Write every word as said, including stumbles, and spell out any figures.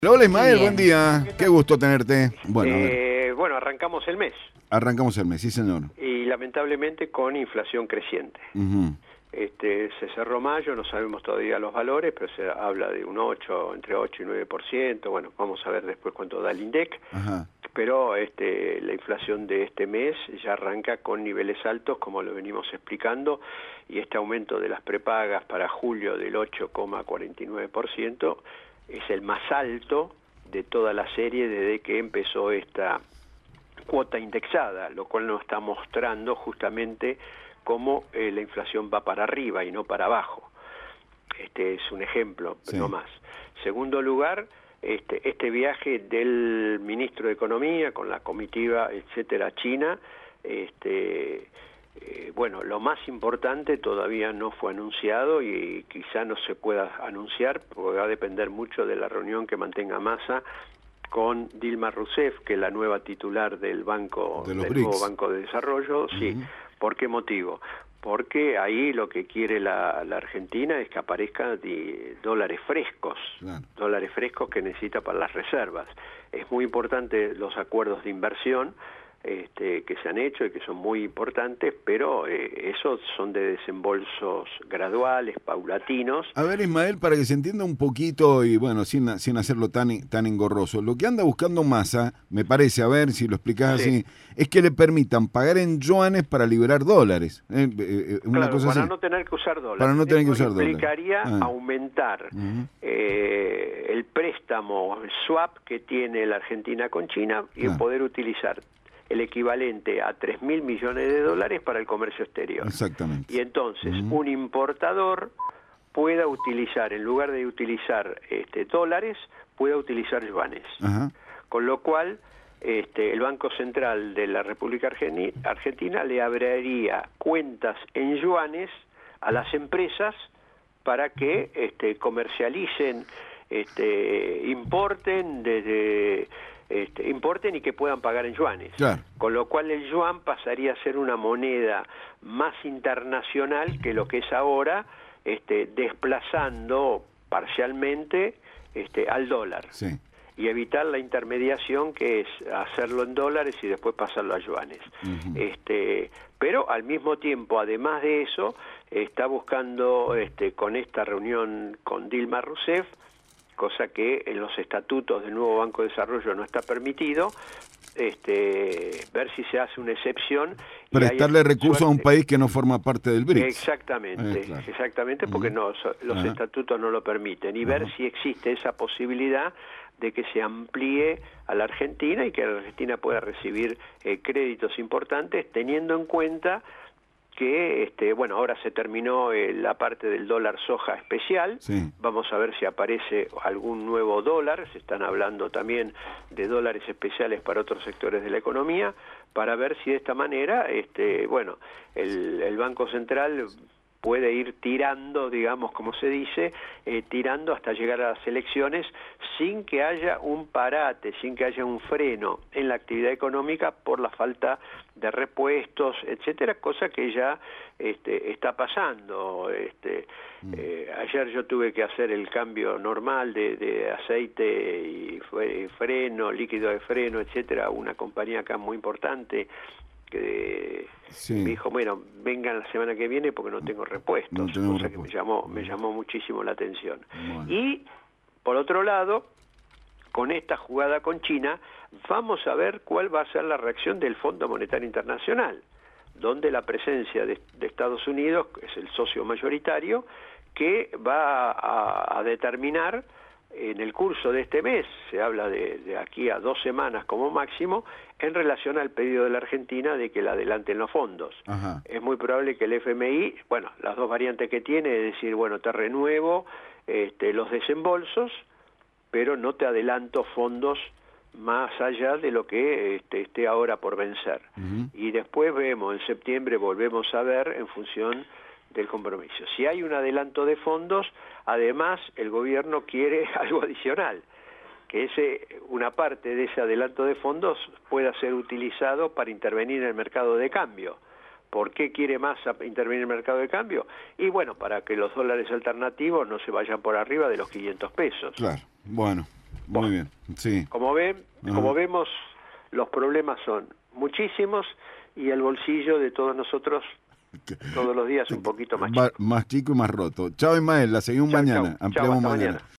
Hola Ismael, buen día. Qué gusto tenerte. Bueno, eh, bueno, arrancamos el mes. Arrancamos el mes, sí señor. Y lamentablemente con inflación creciente. Uh-huh. Este, se cerró mayo, no sabemos todavía los valores, pero se habla de un ocho, entre ocho y nueve por ciento. Bueno, vamos a ver después cuánto da el INDEC. Ajá. Pero este, la inflación de este mes ya arranca con niveles altos, como lo venimos explicando, y este aumento de las prepagas para julio del ocho coma cuarenta y nueve por ciento es el más alto de toda la serie desde que empezó esta cuota indexada, lo cual nos está mostrando justamente cómo eh, la inflación va para arriba y no para abajo. Este es un ejemplo, sí. No más. Segundo lugar, este, este viaje del ministro de Economía con la comitiva, etcétera, a China, este, eh, bueno, lo más importante todavía no fue anunciado y quizá no se pueda anunciar porque va a depender mucho de la reunión que mantenga Massa con Dilma Rousseff, que es la nueva titular del banco de del nuevo Banco de Desarrollo. Uh-huh. Sí. ¿Por qué motivo? Porque ahí lo que quiere la, la Argentina es que aparezcan dólares frescos, claro. dólares frescos que necesita para las reservas. Es muy importante los acuerdos de inversión este, que se han hecho y que son muy importantes, pero eh, esos son de desembolsos graduales, paulatinos. A ver, Ismael, para que se entienda un poquito y bueno, sin, sin hacerlo tan, tan engorroso, lo que anda buscando Massa, me parece, a ver si lo explicás sí. así, es que le permitan pagar en yuanes para liberar dólares. Eh, eh, una claro, cosa para así. no tener que usar dólares. Para no tener que Esto usar implicaría dólares. Ah. aumentar uh-huh. eh, el préstamo, el swap que tiene la Argentina con China y claro. poder utilizar el equivalente a tres mil millones de dólares para el comercio exterior. Exactamente. Y entonces uh-huh. un importador pueda utilizar, en lugar de utilizar este, dólares, pueda utilizar yuanes. Uh-huh. Con lo cual, este, el Banco Central de la República Argentina le abriría cuentas en yuanes a las empresas para que este, comercialicen, este, importen desde... Este, importen y que puedan pagar en yuanes, claro. Con lo cual el yuan pasaría a ser una moneda más internacional que lo que es ahora, este, desplazando parcialmente este, al dólar sí. y evitar la intermediación que es hacerlo en dólares y después pasarlo a yuanes. Uh-huh. Este, pero al mismo tiempo, además de eso, está buscando este, con esta reunión con Dilma Rousseff, cosa que en los estatutos del nuevo Banco de Desarrollo no está permitido, este, ver si se hace una excepción. Prestarle recursos a un país que no forma parte del B R I C S. Exactamente, eh, claro. exactamente, porque uh-huh. no, los uh-huh. estatutos no lo permiten, y uh-huh. ver si existe esa posibilidad de que se amplíe a la Argentina y que la Argentina pueda recibir eh, créditos importantes, teniendo en cuenta que, este, bueno, ahora se terminó eh, la parte del dólar soja especial, sí. Vamos a ver si aparece algún nuevo dólar, se están hablando también de dólares especiales para otros sectores de la economía, para ver si de esta manera, este, bueno, el, el Banco Central puede ir tirando, digamos, como se dice, eh, tirando hasta llegar a las elecciones sin que haya un parate, sin que haya un freno en la actividad económica por la falta de repuestos, etcétera, cosa que ya este, está pasando. Este, mm. eh, ayer yo tuve que hacer el cambio normal de, de aceite y freno, líquido de freno, etcétera, una compañía acá muy importante, que sí. me dijo, bueno, vengan la semana que viene porque no tengo repuestos, no tengo cosa repuesto. que me llamó, me llamó muchísimo la atención. Bueno. Y, por otro lado, con esta jugada con China, vamos a ver cuál va a ser la reacción del Fondo Monetario Internacional, donde la presencia de, de Estados Unidos, que es el socio mayoritario, que va a, a determinar en el curso de este mes, se habla de, de aquí a dos semanas como máximo, en relación al pedido de la Argentina de que la adelanten los fondos. Ajá. Es muy probable que el F M I, bueno, las dos variantes que tiene es decir, bueno, te renuevo este, los desembolsos, pero no te adelanto fondos más allá de lo que este, esté ahora por vencer. Uh-huh. Y después vemos, en septiembre volvemos a ver en función del compromiso. Si hay un adelanto de fondos, además el gobierno quiere algo adicional, que ese, una parte de ese adelanto de fondos pueda ser utilizado para intervenir en el mercado de cambio. ¿Por qué quiere más intervenir en el mercado de cambio? Y bueno, para que los dólares alternativos no se vayan por arriba de los quinientos pesos. Claro, bueno. Muy bien, sí. Como ven, Ajá. como vemos, los problemas son muchísimos y el bolsillo de todos nosotros todos los días un poquito más chico. Más chico y más roto. Chao, Ismael, la seguimos Chau, mañana. chau. Chau, Ampliamos hasta mañana. mañana.